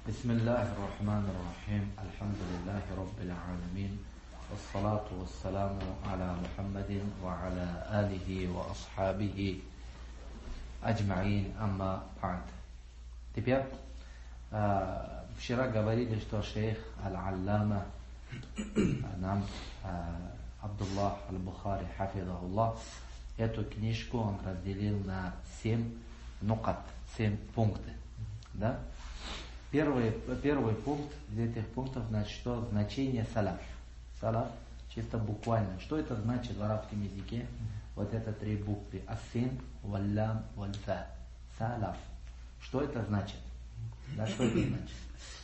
بسم الله الرحمن الرحيم الحمد لله رب العالمين والصلاة والسلام على محمد وعلى آله وأصحابه أجمعين أما بعد. Теперь, вчера говорили, что шейх Аль-Аллама нам Абдуллах Аль-Бухари, хафизахуллах, эту книжку он разделил на 7 нукат, 7 пунктов. Да? Первый пункт из этих пунктов, значит, что значение салаф. Салаф чисто буквально. Что это значит в арабском языке? Вот это 3 буквы. Ас-син, валлям, вальфа. Салаф. Что это значит? Да, что это значит?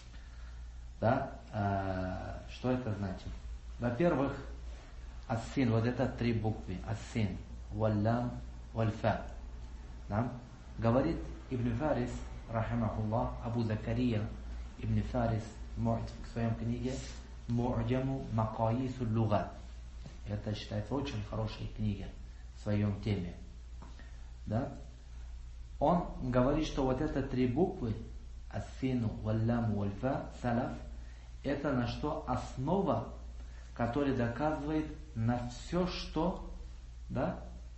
Да, что это значит? Во-первых, ас-син, вот это 3 буквы. Ас-син, валлям, вальфа. Да? Говорит Ибн Фарис, рахимахуллах, Абу Закария Ибн Фарис в своем книге Му'джаму Макаису Лугат. Это считается очень хорошей книгой в своем теме. Да? Он говорит, что вот это 3 буквы ас-сину, валляму, вальфа, салаф, это на что основа, которая доказывает на все, что, да,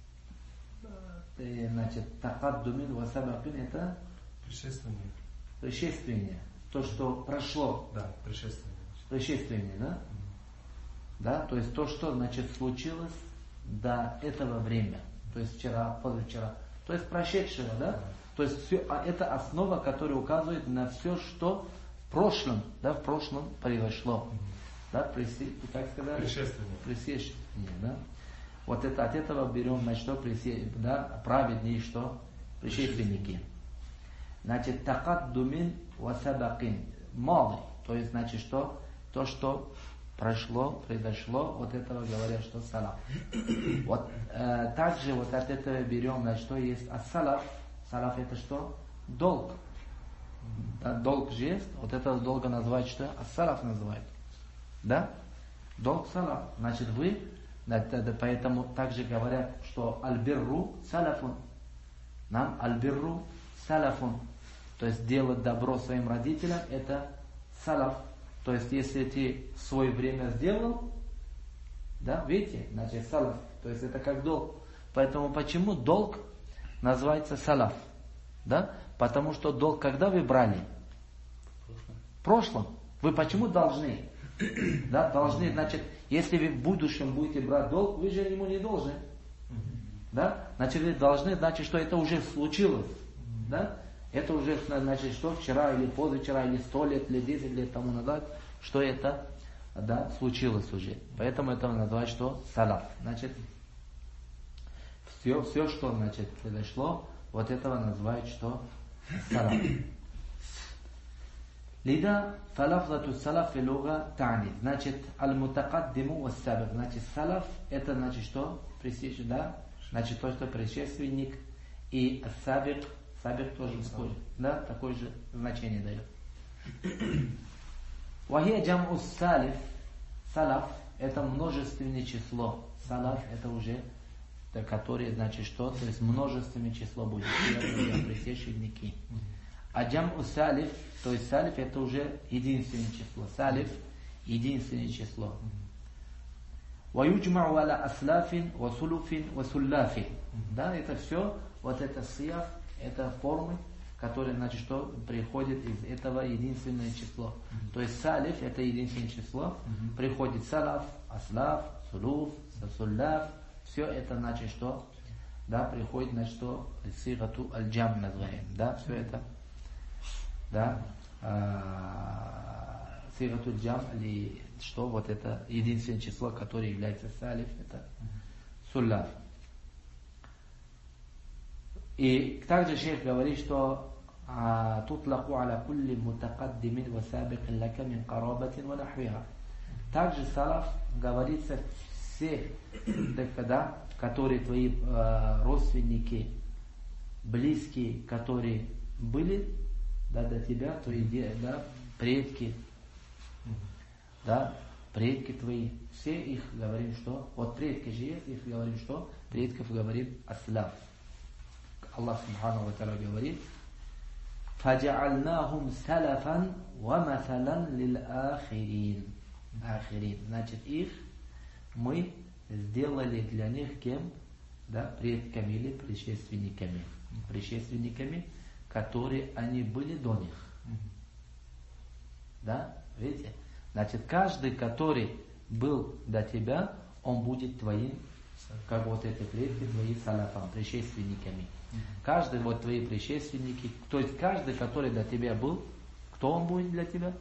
значит, такаддумин ва сабакин, это предшествие. То, что прошло. Да, предшествие. Предшествие, да? Да, то есть то, что, значит, случилось до этого времени. То есть вчера, позавчера. То есть прошедшего, да? То есть все, это основа, которая указывает на все, что в прошлом, да, в прошлом произошло. Да, как сказать? Предшествие, да? Вот это от этого берем, значит, что да, праведнее, что предшественники. Значит, такаддумин ва сабакин. Мали. То есть, значит, что? То, что прошло, произошло, вот этого говорят, что салаф. Вот также вот от этого берем, значит, что есть ас-салаф. Салаф это что? Долг. Да, долг же есть. Вот это долго называют, что? Ас-салаф называют. Да? Долг салаф. Значит, вы, поэтому также говорят, что аль-бирру салафун. Нам аль-бирру салафун. То есть делать добро своим родителям, это салаф. То есть если ты в свое время сделал, да, видите, значит салаф. То есть это как долг. Поэтому почему долг называется салаф? Да? Потому что долг когда вы брали? В прошлом. Вы почему должны? Да, должны, значит, если вы в будущем будете брать долг, вы же ему не должны. Да? Значит, вы должны, значит, что это уже случилось. Да? Это уже, значит, что вчера или позавчера, или 100 лет, или 10 лет тому назад, что это, да, случилось уже. Поэтому это называют, что салаф. Значит, все, что, значит, произошло, вот этого называют, что салаф. Лида фалафзату салаф луга тани. Значит, аль-мутакаддиму вассабик. Значит, салаф, это, значит, что? Да? Значит, то, что предшественник, и сабик, сабик тоже входит, да, такое же значение дает. Вахия джам'у салиф, салаф, это множественное число. Салаф это уже, которое, значит, что, то есть множественное число будет, предшественники. А джам'у салиф, то есть салиф это уже единственное число. Салиф единственное число. وَيُجْمَعُ عَلَى أَسْلَافٍ وَسُلُفٍ وَسُلَّافٍ. Да, это все, вот это сияф, это формы, которые, значит, что приходит из этого единственное число. То есть салиф это единственное число, приходит салаф, аслаф, сулуф, сулляф, все это, значит, что, да, приходит, значит, что сигату аль-джам называем, да, все это, да, сигату аль-джам, или что вот это единственное число, которое является салиф, это сулляф. И также шейх говорит, что тутлаку аля кулли мутакаддимин ва сабикин лака мин карабатин ва нахвиха. Также салаф говорится все, да, которые твои родственники, близкие, которые были, да, до тебя, твои, да, предки, да, предки твои, все их говорим, что, вот предки же есть, их говорим, что, предков говорим аслаф. Аллах Субхану ва Тааля говорит: فَجَعَلْنَاهُمْ سَلَفًا وَمَثَلًا لِلْآخِرِينَ. Ахирин. Значит, их мы сделали для них кем? Да, предками или предшественниками. Предшественниками, которые они были до них. Да, видите? Значит, каждый, который был до тебя, он будет твоим, как вот эти предки, твои салафам, предшественниками. Каждый вот твои предшественники, то есть каждый, который до тебя был, кто он будет для тебя?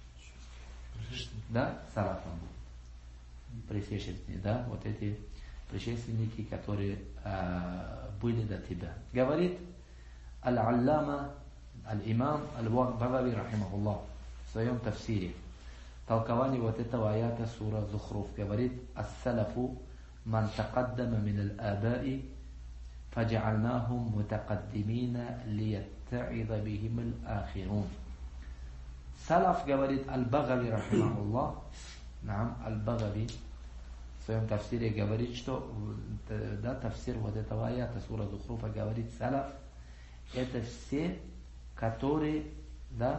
Да, салафам будет. Предшественники, да, вот эти предшественники, которые были до тебя. Говорит Аль-Аллама, Аль-Имам Аль-Багави, рахимахуллах, в своем тафсире, толкование вот этого аята сура Зухруф, говорит: «Ас-салафу ман тақаддама мин аль-абаи, фаджа'альнахум мутақаддимина лиятта'ида бихим аль-ахирун». Салаф, говорит Аль-Багави, рахимахуллах, Аль-Багави в своем тафсире говорит, что да, тафсир вот этого аята сура Зухруфа говорит: салаф — это все, которые, да,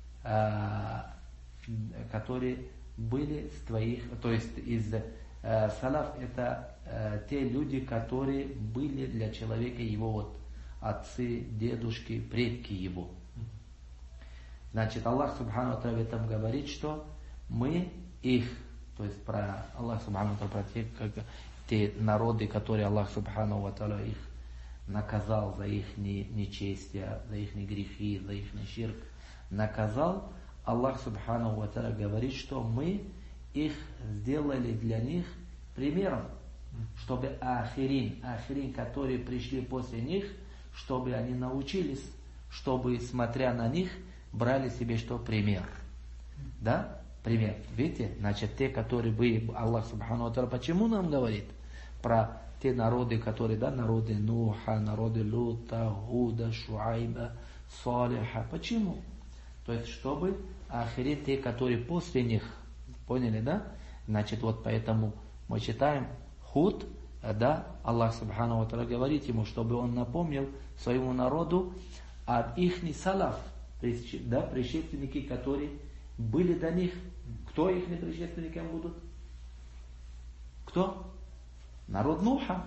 которые были с твоих, то есть из салаф — это те люди, которые были для человека его вот отцы, дедушки, предки его. Значит, Аллах Субхану ва Тааля в этом говорит, что мы их, то есть про Аллах Субхану ва Тааля, про те народы, которые Аллах Субхану ва Тааля их наказал за их нечестие, за их грехи, за их ширк, наказал, Аллах Субхану ва Тааля говорит, что мы их сделали для них примером, чтобы ахирин, которые пришли после них, чтобы они научились, чтобы, смотря на них, брали себе что? Пример. Да? Пример. Видите? Значит, те, которые были, Аллах Субхану ва Тааля, почему нам говорит про те народы, которые, да, народы Нуха, народы Лута, Гуда, Шуайба, Салиха. Почему? То есть, чтобы ахирин, те, которые после них, поняли, да? Значит, вот поэтому мы читаем Худ, да, Аллах Субхану ва Тааля говорит ему, чтобы он напомнил своему народу об ихни салаф, да, предшественники, которые были до них. Кто их предшественниками будут? Кто? Народ Нуха.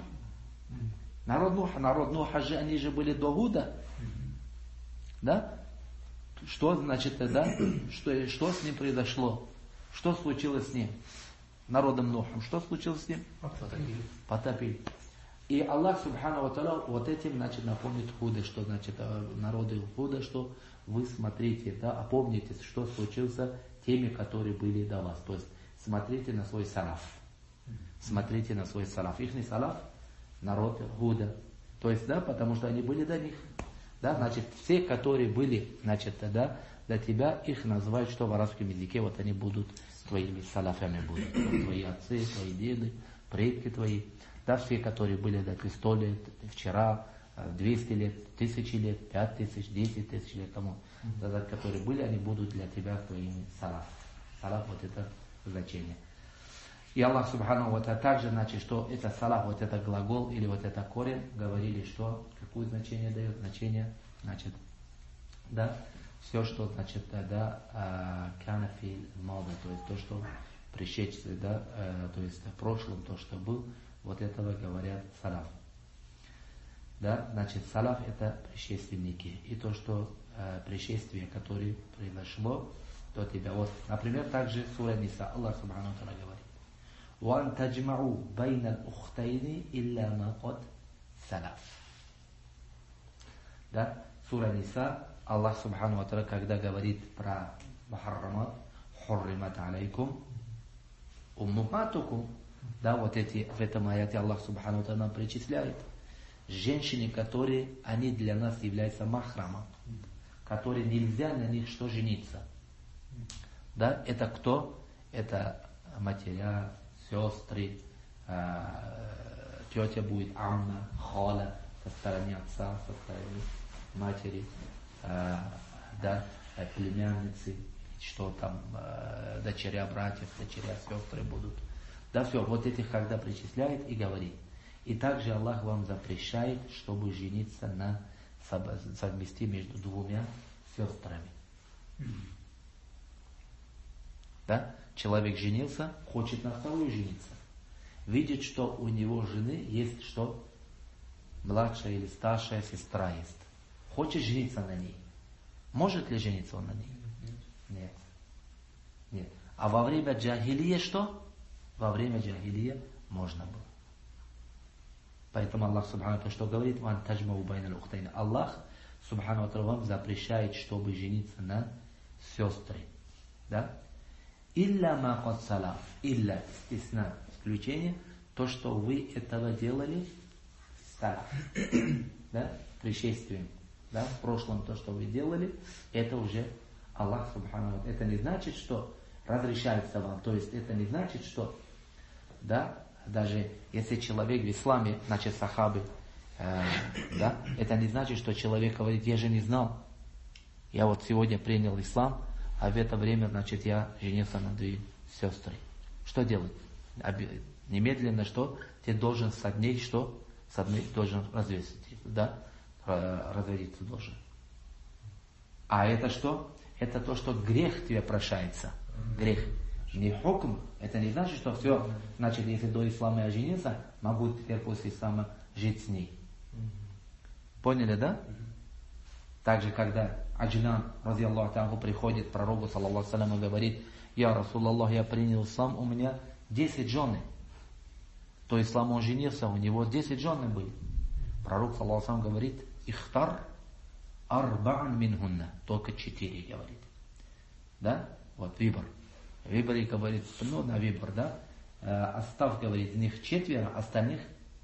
Народ Нуха же, они же были до Гуда. Да? Что значит, да? Что с ним произошло? Что случилось с ним? Народом Нухом. Что случилось с ним? Потопили. И Аллах Субхану ва Тааля вот этим, значит, напомнит Худа, что, значит, народы Худа, что вы смотрите, да, опомнитесь, что случилось с теми, которые были до вас. То есть, смотрите на свой салаф. Смотрите на свой салаф. Ихний салаф — народ Худа. То есть, да, потому что они были до них. Да, значит, все, которые были, значит, да, до тебя, их называют, что в арабском языке, вот они будут твоими салафами будут. Вот твои отцы, твои деды, предки твои. Да, все, которые были до 100 лет, вчера, 200 лет, 1000 лет, 5000, 10 тысяч лет тому назад, которые были, они будут для тебя твоими салаф. Салаф — вот это значение. И Аллах Субхану ва Тааля также, значит, что это салаф, вот это глагол или вот это корень, говорили, что какое значение дает? Значение, значит, да, все, что, значит, да, канафиль мода, то есть то, что пришедшее, да, то есть в прошлом, то, что был, вот этого говорят салаф. Да, значит, салаф — это предшественники. И то, что пришествие, которое произошло до тебя. Вот, например, также сура Ниса, Аллах Субхану ва Тааля говорит: وَأَنْ تَجْمَعُوا بَيْنَ الْأُخْتَيْنِ إِلَّا مَا قَدْ سَلَفَ. Да, сура Ниса, Аллах Субхану ва Тааля, когда говорит про мухаррамат, хурримат алейкум уммухатукум, да, вот эти, в этом аяте Аллах Субхану ва Тааля нам причисляет женщины, которые, они для нас являются махрамом, которые нельзя на них что жениться. Да, это кто? Это матеря, сестры, тетя будет амма, халя, со стороны отца, со стороны матери, да, племянницы, что там, дочеря братьев, дочеря сестры будут. Да, все, вот этих когда причисляет и говорит. И также Аллах вам запрещает, чтобы жениться на совместить между двумя сестрами. Да? Человек женился, хочет на вторую жениться. Видит, что у него жены есть что? Младшая или старшая сестра есть. Хочет жениться на ней. Может ли жениться он на ней? Нет. Нет. А во время джахилия что? Во время джахилия можно было. Поэтому Аллах Субхану Ва что говорит? Аллах Субхану Ва вам запрещает, чтобы жениться на сестре. Да? Илля ма кад салаф. Илля, стесна, исключение, то, что вы этого делали салаф. Да? Пришествием. Да? В прошлом то, что вы делали, это уже Аллах Субхану Ва. Это не значит, что разрешается вам. То есть это не значит, что да, даже если человек в исламе, значит сахабы, да, это не значит, что человек говорит, я же не знал. Я вот сегодня принял ислам, а в это время, значит, я женился на 2 сестры. Что делать? Немедленно что? Ты должен с одной, что? С одной должен развесить, да? Разводиться должен. А это что? Это то, что грех тебе прощается. Грех. Не хукм. Это не значит, что все, значит, если до ислама я женился, могу теперь после ислама жить с ней. Поняли, да? Также, когда Аджлан, рази Аллаху танху, приходит к пророку, саллаллаху салям, и говорит, я, Расулаллах, я принял ислам, у меня 10 жены. То ислам он женился, у него 10 жены были. Пророк, саллаллаху салям, говорит, ихтар арба'ан минхунна. Только 4, говорит. Да? Вот выбор. Выбор, и говорит, ну, на выбор, да? Оставь, говорит, из них 4, остальных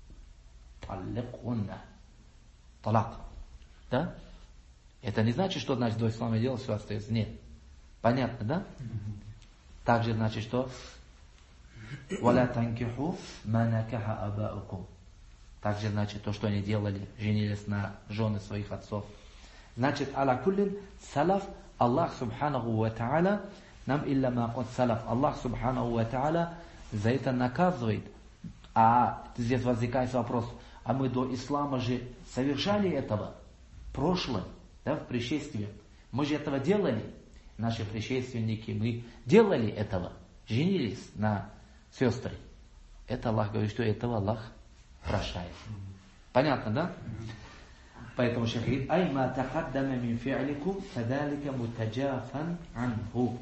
талякунна. Талак. Да? Это не значит, что, значит, до ислама делал, все остается. Нет. Понятно, да? Также значит, что وَلَا تَنْكِحُوا مَا نَكَحَ أَبَاؤُكُمْ. Также значит, то, что они делали, женились на жены своих отцов. Значит, аля куллин салаф, Аллах Субханаху Ва Та'аля, нам илля ма кад салаф, Аллах Субханаху Ва Та'аля за это наказывает. А здесь возникает вопрос, а мы до ислама же совершали этого? Прошлое, да, в пришествии. Мы же этого делали. Наши предшественники, мы делали этого. Женились на сестры. Это Аллах говорит, что этого Аллах прощает. Понятно, да? Поэтому шейх говорит, ай ма тахаддама мин фи'ликум фадалика мутаджафан анху.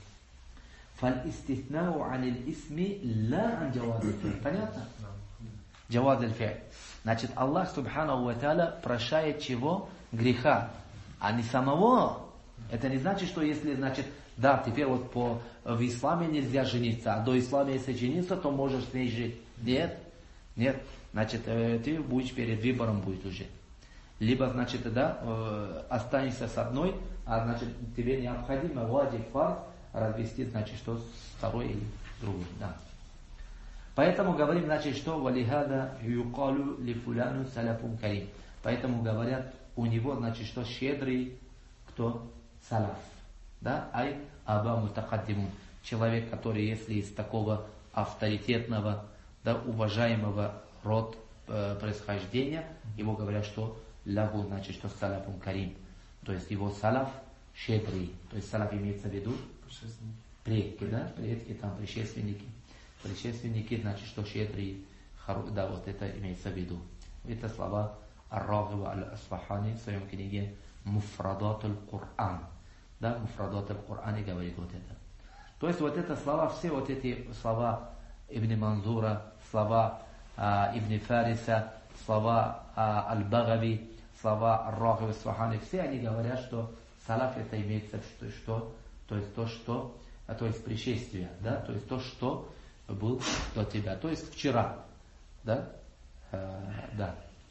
Фал-иститнау анил исми ла ан джаваз аль-фи'ль. Понятно? Джаваз аль-фи'ль. Значит, Аллах Субханаху Ва Та'аля прощает чего? Греха. А не самого. Это не значит, что если, значит, да, теперь вот в исламе нельзя жениться, а до ислама, если жениться, то можешь с ней жить. Нет, нет. Значит, ты будешь перед выбором будет уже. Либо, значит, да, останешься с одной, а значит, тебе необходимо ваджиб фарз развести, значит, что с второй или другой, да. Поэтому говорим, значит, что валихада юкалу лифуляну салафун карим. Поэтому говорят, у него, значит, что щедрый, кто? Салаф. Да? Ай аба мутакаддимун. Человек, который, если из такого авторитетного, да, уважаемого род происхождения, его говорят, что лаху, значит, что салафун карим. То есть его салаф щедрый. То есть салаф имеется в виду предки, да? Предки, там предшественники. Предшественники, значит, что щедрый, да, вот это имеется в виду. Это слова Ар-Рагиб Аль-Асфахани в своем книге Муфрадат аль-Кур'ан. Да, Муфрадат аль-Кур'ан говорит вот это. То есть вот это слова, все вот эти слова Ибн Манзура, слова Ибн Фариса, слова Аль-Багави, слова Ар-Рагиб Аль-Асфахани, все они говорят, что салаф это имеется в виду, что, то есть то, что, то есть пришествие, да, то есть то, что был до тебя, то есть вчера, да, да.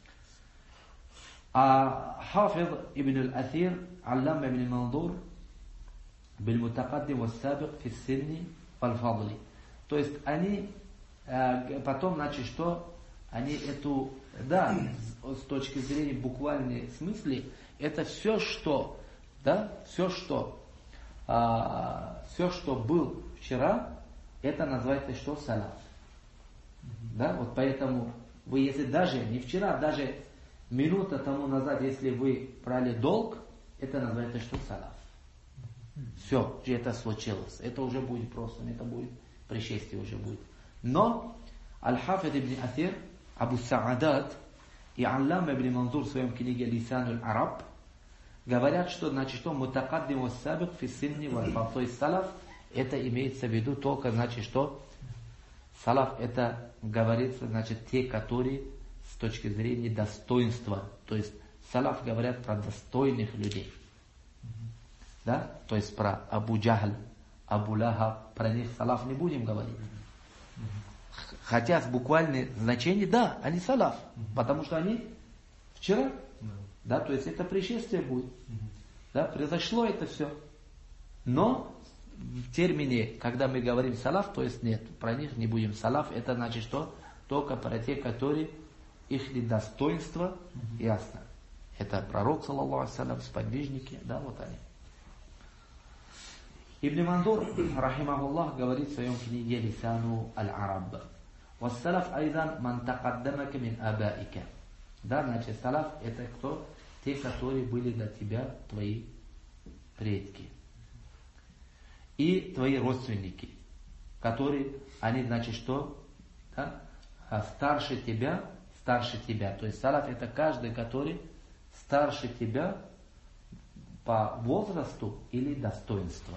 А Хафиз ибн аль-Аthir, Аллам ибн Мандур, бил-мутакаддим ва-сабик фи-синни валь-фадли. То есть они потом, значит, что они эту, да, с точки зрения буквальной смысле, это все, что, да, все, что был вчера, это называется что? Салаф. Да, вот поэтому вы, если даже не вчера, даже минута тому назад, если вы брали долг, это называется что? Салаф. Все, это случилось. Это уже будет просто, это будет пришествие уже будет. Но Аль-Хафид ибн Асир, Абу Саадат и Аллама ибн Манзур в своем книге Лисануль Араб говорят, что значит, что мутакаддим вассабик фи синни валь фадл. То есть салаф, это имеется в виду только, значит, что салаф это говорится, значит, те, которые с точки зрения достоинства. То есть салаф говорят про достойных людей. Да? То есть про Абу Джахль, Абу Лахаб, про них салаф не будем говорить. Хотя с буквальным значением, да, они салаф, потому что они вчера, да, то есть это пришествие будет, да, произошло это все. Но в термине, когда мы говорим салаф, то есть нет, про них не будем. Салаф это значит что? Только про те, которые их достоинство ясно. Это пророк, саллаллаху алейхи ва саллям, сподвижники, да, вот они. Ибн Мандур, рахимахуллах, говорит в своем книге Лисану Аль-Араб. «Вассалаф айдан ман такаддамака мин абаика». Да, значит, салаф это кто? Те, которые были до тебя, твои предки. И твои родственники, которые, они, значит, что? Да? Старше тебя. То есть салаф это каждый, который старше тебя по возрасту или достоинству.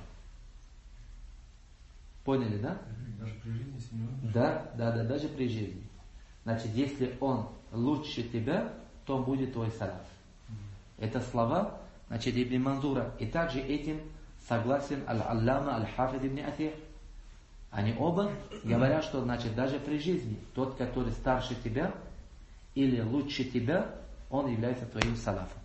Поняли, да? Даже при жизни семьи? Да, даже при жизни. Значит, если он лучше тебя, то он будет твой салаф. Это слова, значит, Ибн Манзура. И также этим согласен Аль-Аллама Аль-Хафид ибн Асир. Они оба говорят, что, значит, даже при жизни тот, который старше тебя или лучше тебя, он является твоим салафом.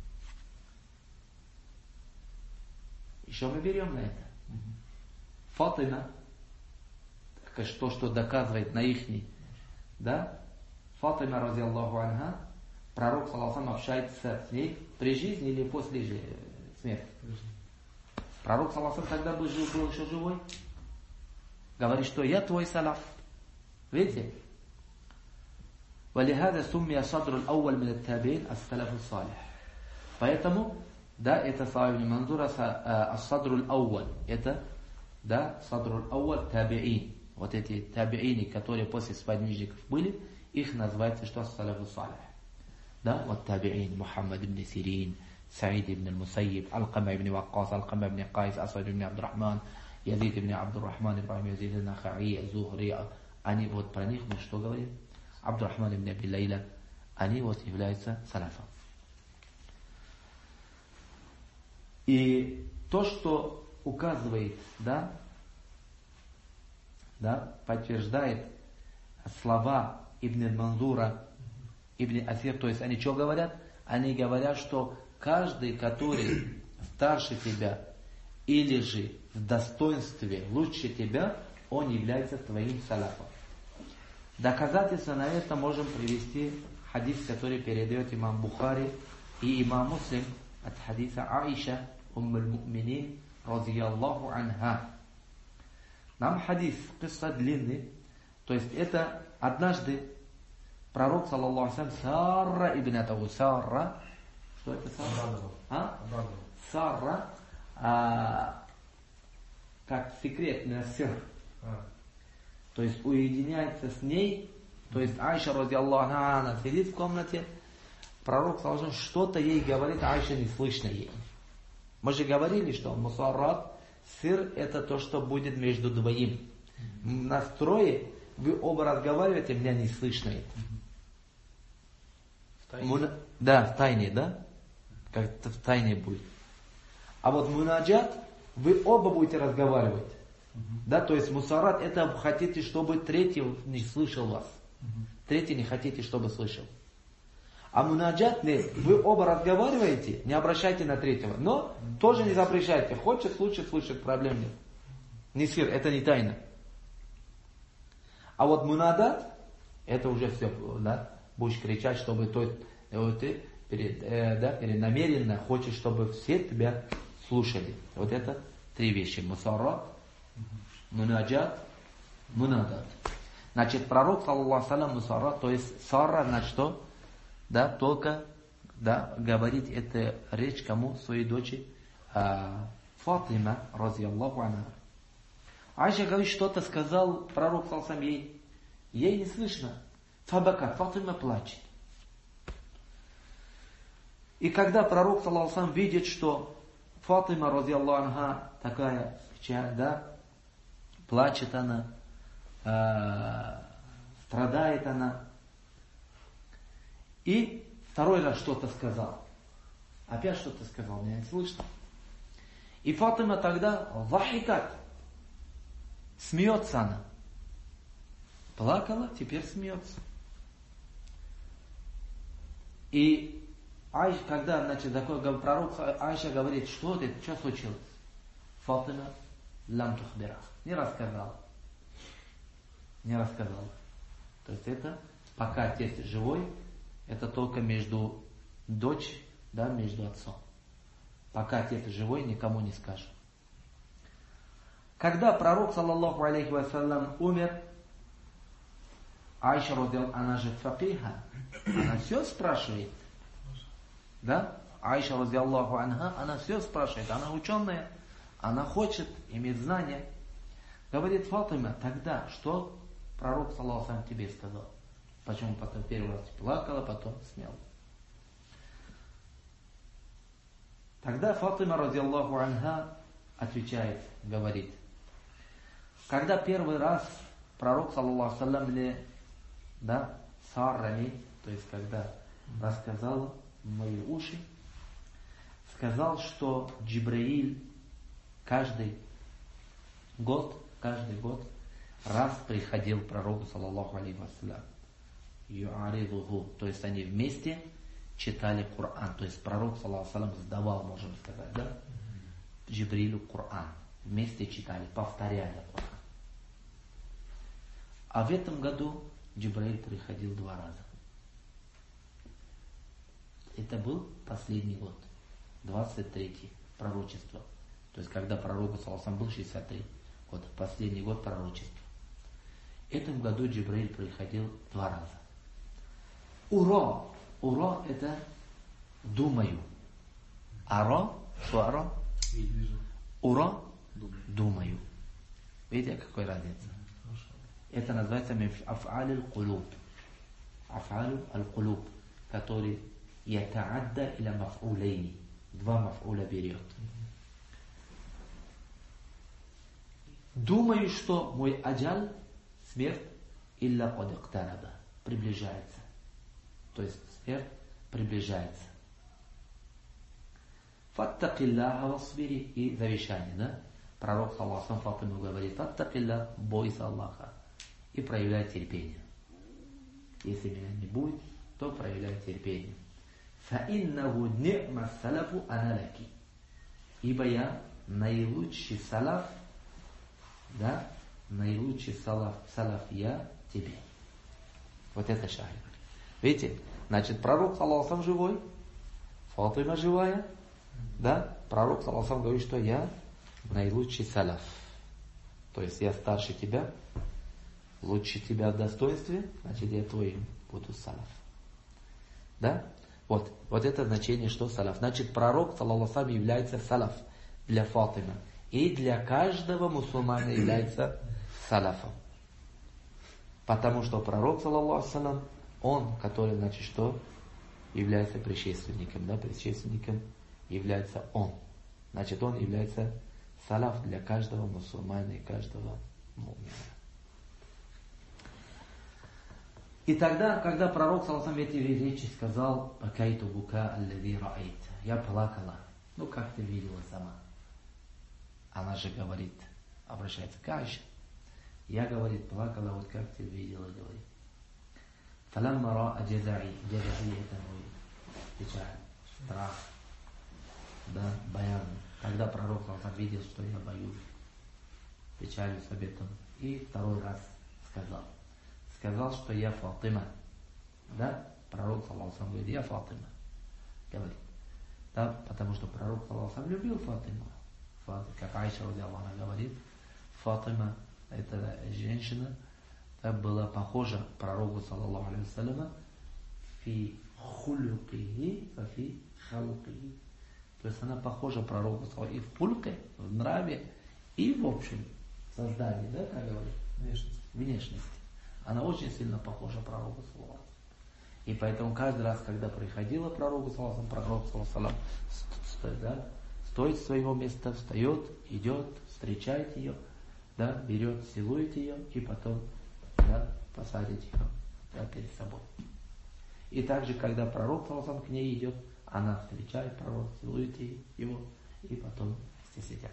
Еще мы берем на это. Фатима, то, что доказывает на ихний, да? Фатима, разиаллаху анха, пророк, саллаллаху алейхи ва саллям, общается с ней при жизни или после смерти? Пророк, саллаллаху алейхи ва саллям, тогда был еще живой. Говорит, что я твой салаф. Видите? وَلِهَذَا سُمِّيَ صَدْرُ الْأَوَّلِ مِنَ التَّابِعِينَ السَّلَفُ الصَّالِحِ. Поэтому, да, это слова Ибн Мандура, ас-садру аль-ауваль. Это, да, садру аль-ауваль табиин. Вот эти табиины, которые после сподвижников были, их называется что? Ас-салафу салих. Да, вот табиин, Мухаммад ибн Сирин, Саид ибн аль-Мусайиб, Алкама ибн Ваккас, Алкама ибн Кайс, Асад ибн Абдурахман, Язид ибн Абдурахман, Ибрахим Язид ан-Нахаи, Зухри. Они вот про них мы что говорим? Абдурахман ибн Аби Лейла. Они вот являются салафом. И то, что указывает, да, подтверждает слова Ибн Мандура, Ибн Асир, то есть они что говорят? Они говорят, что каждый, который старше тебя или же в достоинстве лучше тебя, он является твоим салафом. Доказательство на это можем привести хадис, который передает имам Бухари и имам Муслим от хадиса Аиша Умм аль-Му'минин разияллаху анха. Нам хадис, кисса длинный, то есть это однажды пророк, саллаллаху алейхи ва саллям, Сарра ибн Атаву, Сарра, что это Сарра? Сарра, как секретный сыр. То есть уединяется с ней, то есть Айша, радиаллаху анха, она сидит в комнате, пророк, саллаллаху алейхи ва саллям, что-то ей говорит, Айша не слышно ей. Мы же говорили, что мусаррат, сыр, это то, что будет между двоим. В настрое вы оба разговариваете, меня не слышно это. Да, в тайне, да? Как-то в тайне будет. А вот мунаджат, вы оба будете разговаривать. Да, то есть мусаррат, это хотите, чтобы третий не слышал вас. Третий не хотите, чтобы слышал. А мунаджат, нет, вы оба разговариваете, не обращайте на третьего. Но тоже не запрещайте. Хочет слушать, слушать, проблем нет. Не сир, это не тайна. А вот мунадат, это уже все, да, будешь кричать, чтобы ты намеренно хочешь, чтобы все тебя слушали. Вот это три вещи. Мусаррат, мунаджат, мунадат. Значит, пророк, саллаллаху алейхи ва саллям, мусаррат, то есть сарра, значит что? Да, только да, говорить эту речь кому? Своей дочери Фатима, разъяллаху анха. Айша говорит, что-то сказал пророк саллаллаху алейхи, ей не слышно. Фабака, Фатима плачет. И когда пророк саллаллаху алейхи видит, что Фатима, разъяллаху анха, такая печаль, да, плачет она, страдает она. И второй раз что-то сказал. Опять что-то сказал, меня не слышно. И Фатима тогда вахикат. Смеется она. Плакала, теперь смеется. И когда, значит, такой пророк Айша говорит, что это, что случилось? Фатима лам тухбирах. Не рассказала. Не рассказала. То есть это, пока отец живой, это только между дочь, да, между отцом. Пока отец живой, никому не скажет. Когда пророк, саллаллаху алейхи вассалям, умер, Айша, она же факиха, она все спрашивает. Да? Айша, разъяллаху анха, она все спрашивает, она ученая, она хочет иметь знания. Говорит Фатима, тогда что пророк, саллаллаху алейхи, тебе сказал? Почему потом первый раз плакала, потом смела? Тогда Фатима, разъяллаху анха, отвечает, говорит, когда первый раз пророк, саллаллаху алейхи, да, саррами, то есть когда рассказал в мои уши, сказал, что Джибраиль каждый год раз приходил к пророку, саллаллаху алейхи вассалям, ю'аридуху, то есть они вместе читали Коран, то есть пророк, саллаллаху алейхи вассалям, сдавал, можем сказать, да, Джибраилю Коран, вместе читали, повторяли Коран. А в этом году Джибраиль приходил 2 раза. Это был последний год, 23-й пророчество. То есть, когда пророку, саллаллаху алейхи, был 63 год, последний год пророчества. В этом году Джибраиль приходил 2 раза. Ура! Ура — это думаю. Ара? Что ара? Ура? Думаю. Видите, какая разница? Это называется аф'аль аль-кулуб. Аф'аль аль-кулуб, который ятаадда иля маф'улейни. 2 маф'уля берет. Думаю, что мой аджаль, смерть, илля кад иктараба, приближается. То есть смерть приближается. Фаттакилляха васбири. И завещание, да? Пророк, саллаллаху алейхи ва саллям, Фатиму говорит, фаттакилля, бойся Аллаха. И проявляй терпение. Если меня не будет, то проявляй терпение. Фаиннаху ни'ма салафу ана лаки. Ибо я наилучший салаф, да, наилучший салаф я тебе. Вот это шахид. Видите, значит, пророк, саллаллаху алейхи ва саллям, живой, Фатима живая, да, пророк, саллаллаху алейхи ва саллям, говорит, что я наилучший салаф. То есть я старше тебя, лучше тебя в достоинстве, значит, я твоим буду салаф. Да? Вот это значение, что салаф. Значит, пророк, саллаллаху алейхи ва саллям, является салаф для Фатимы. И для каждого мусульмана является салафом. Потому что пророк, саллаллаху алейхи ва саллям, он, который, значит, что? Является предшественником. Да? Предшественником является он. Значит, он является салаф для каждого мусульмана и каждого мумина. И тогда, когда пророк, саллаллаху алейхи ва саллям, эти речи сказал, «Бакайту бука аллади раайт», я плакала, ну как ты видела сама. Она же говорит, обращается к Айше, я, говорит, плакала, вот как ты видела, говорит. «Фаламма ра джазаи», джазаи это мой печаль, страх, да, баян. Когда пророк, саллаллаху алейхи ва саллям, видел, что я боюсь, печалюсь об этом, и второй раз сказал, что я Фатима. Да? Пророк, саллаллаху алейхи ва саллям, говорит, я Фатима. Говорит. Да? Потому что пророк, саллаллаху алейхи ва саллям, любил Фатиму. Как Айша, радиаллаху анха, говорит, Фатима, эта женщина, да, была похожа пророку, саллаллаху алейхи ва саллям, фи хулюкихи фафи халукихи. То есть она похожа пророку и в пульке, в нраве, и в общем создании, да, как говорят? Внешности. Она очень сильно похожа пророку саллаллаху. И поэтому каждый раз, когда приходила пророку саллаллаху, пророк саллаллаху стоит с своего места, встает, идет, встречает ее, да, берет, целует ее и потом, да, посадит ее, да, перед собой. И также, когда пророк саллаллаху к ней идет, она встречает пророка, целует его и потом все сидят.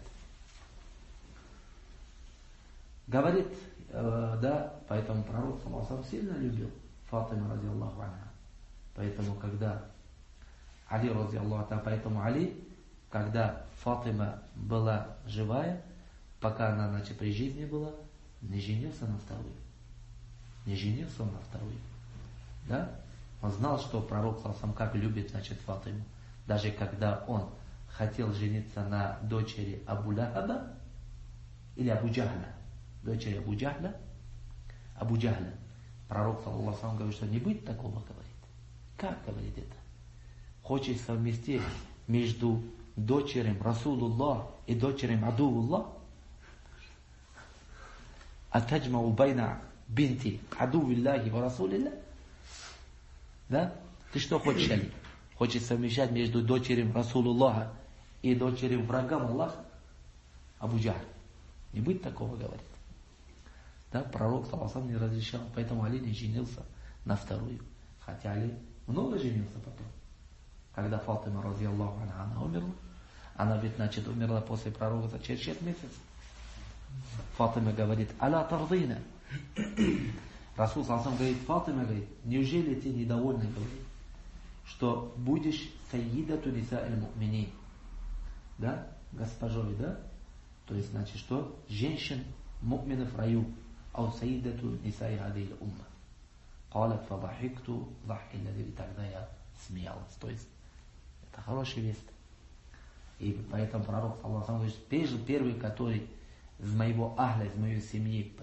Говорит, да, поэтому пророк саллаллаху сильно любил Фатима радиаллаху анха. Поэтому, когда Али радиаллаху анха, поэтому Али, когда Фатима была живая, пока она, значит, при жизни была, не женился на вторую. Не женился он на вторую. Да? Он знал, что пророк саллаллаху как любит, значит, Фатиму. Даже когда он хотел жениться на дочери Абу Лахаба или Абу Джахля, дочери Абу Джахля, пророк саллаллаху говорит, что не будет такого, говорит. Как говорит это? Хочешь совместить между дочерем Расулуллах и дочерем Адувуллах? Атаджмау байна бинти Адувиллахи ва Расулилlah? Да? Ты что хочешь, Али? Хочешь совмещать между дочерем Расулуллаха и дочерем врагам Аллаха? Абу Джахль. Не будет такого, говорит. Да, пророк саллаллаху не разрешал, поэтому Али не женился на вторую. Хотя Али много женился потом. Когда Фатима радиаллаху анха, она умерла. Она ведь, значит, умерла после пророка через 6 месяцев. Фатима говорит, аля тардина. Расул саллаллаху говорит, Фатима говорит, неужели ты недовольна, говорит, что будешь сайидату ниса аль-му'минин? Да, госпожой, да? То есть, значит, что? Женщин, му'минов в раю. Ау сайидату ниса хадил умма. Калат фабахикту захки лади. И тогда я смеялась. То есть, это хорошая весть. И поэтому пророк саллаллаху говорит, первый, который из моего ахля, из моей семьи,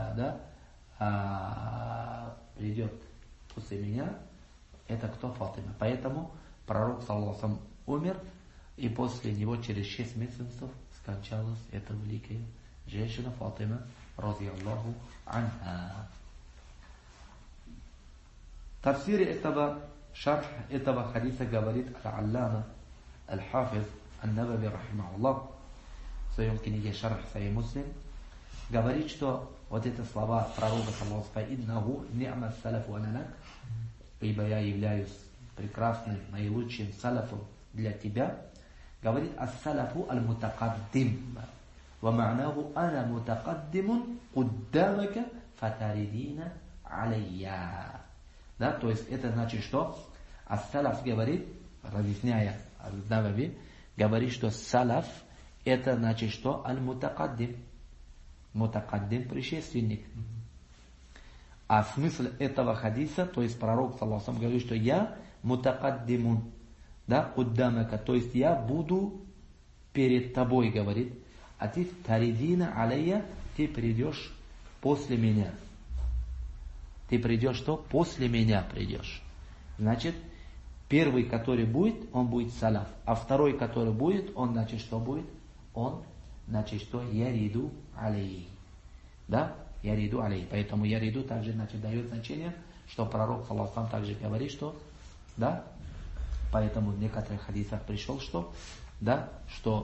придет после меня, это кто? Фатима. Поэтому пророк саллаллаху умер, и после него через 6 месяцев скончалась эта великая женщина Фатима радиаллаху анха. В тафсире этого, шарх этого хадиса говорит аль-аллама аль-хафиз ан-Навави рахимахуллах в своем книге Шарх Сахих Муслим, говорит, что вот это слова пророка саллаллаху иннаху ни'ма салафу ананак, ибо я являюсь прекрасным, наилучшим салафом для тебя, говорит ас-салафу аль-мутакаддим. Ва ма'наху ана мутакаддимун куддамака фатаридина алейя. Да, то есть это значит, что ас-салаф говорит, разъясняя Аль-Навави, говорит, что салаф это значит, что аль-мутакаддим. Мутакаддим предшественник. А смысл этого хадиса, то есть пророк саллаллаху говорит, что я мутакаддимун, да, куддамака, то есть я буду перед тобой, говорит, а ты таридина алейя, ты придешь после меня. Ты придешь что? После меня придешь. Значит, первый, который будет, он будет салаф. А второй, который будет, он, значит, что будет? Он, значит, что? Яриду алей. Да? Яриду алей. Поэтому яриду также, значит, дает значение, что пророк, саллаллаху также говорит, что, да? Поэтому в некоторых хадисах пришел, что, да? Что,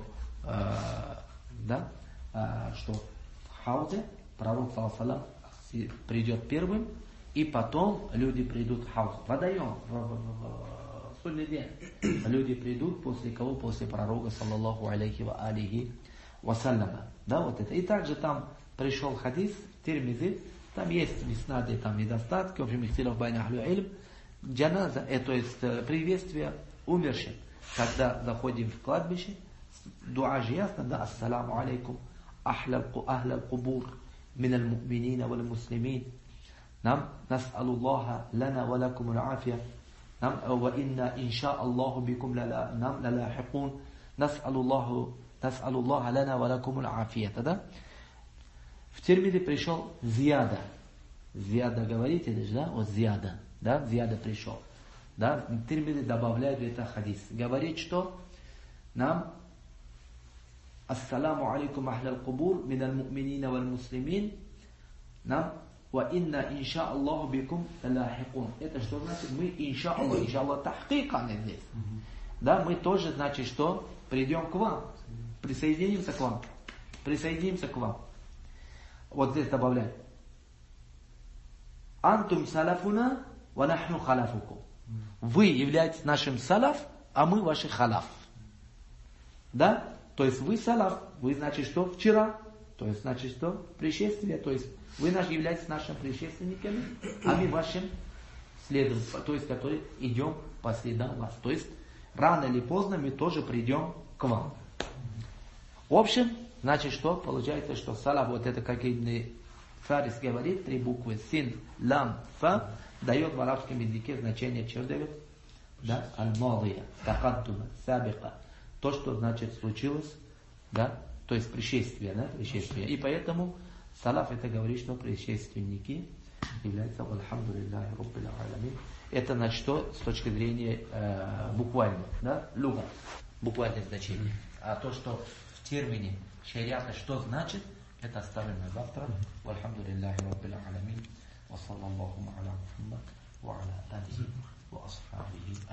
что в хаузе пророк, саллаллаху придет первым, и потом люди придут в хаус. Водоем, в судный день. Люди придут после кого? После пророка, саллаллаху алейхи ва алихи вассаляма. Да, вот это. И также там пришел хадис, Тирмизи, там есть в иснаде там недостатки, в общем, ихтилаф байна ахлю илм. Джаназа, то есть приветствие умершим. Когда заходим в кладбище, дуа же ясно, да, ассаламу алейкум, ахля аль-кубур, мин аль-му'минин валь-муслимин. Нам нас'алуллаха лана ва лакум аль-афия. Нам ва инна инша Аллаху бикум нам лалахикун. Нас'алуллаха лана ва лакум аль-афия. Да? В Тирмизи пришел зияда. Зияда говорите, да? Вот зияда. Да? Зияда пришел. Да, Тирмизи добавляет это хадис. Говорит, что нам ассаламу алейкум ахлал кубур минал му'минина валь муслимин, нам ва инна инша Аллаху бикум лахикун. Это что значит? Мы инша Аллах тахкикан здесь. Да, мы тоже, значит, что придем к вам, присоединимся к вам, присоединимся к вам. Вот здесь добавляем. Антум салафуна ва нахну халафукум. Вы являетесь нашим салаф, а мы ваши халаф. Да? То есть вы салаф, вы значит что? Вчера. То есть значит что? Пришествие. То есть вы являетесь нашими предшественниками, а мы вашим следователем. То есть которые идем по следам вас. То есть рано или поздно мы тоже придем к вам. В общем, значит что? Получается, что салаф, вот это как Ибн Фарис говорит, 3 буквы син, лам, фа, дает в арабском языке значение, что дает? Да? Аль-мадия, такаддума, сабика. То, что значит случилось, да? То есть пришествие, да? Пришествие. И поэтому салаф это говорит, что предшественники являются альхамдулиллахи раббил аламин. Это на что с точки зрения буквально, да? Луга, буквальное значение. А то, что в термине шариата что значит, это оставим на завтра. Альхамдулиллахи раббил аламин. Ва саллаллаху аля Мухаммад ва аля алихи ва асхабихи.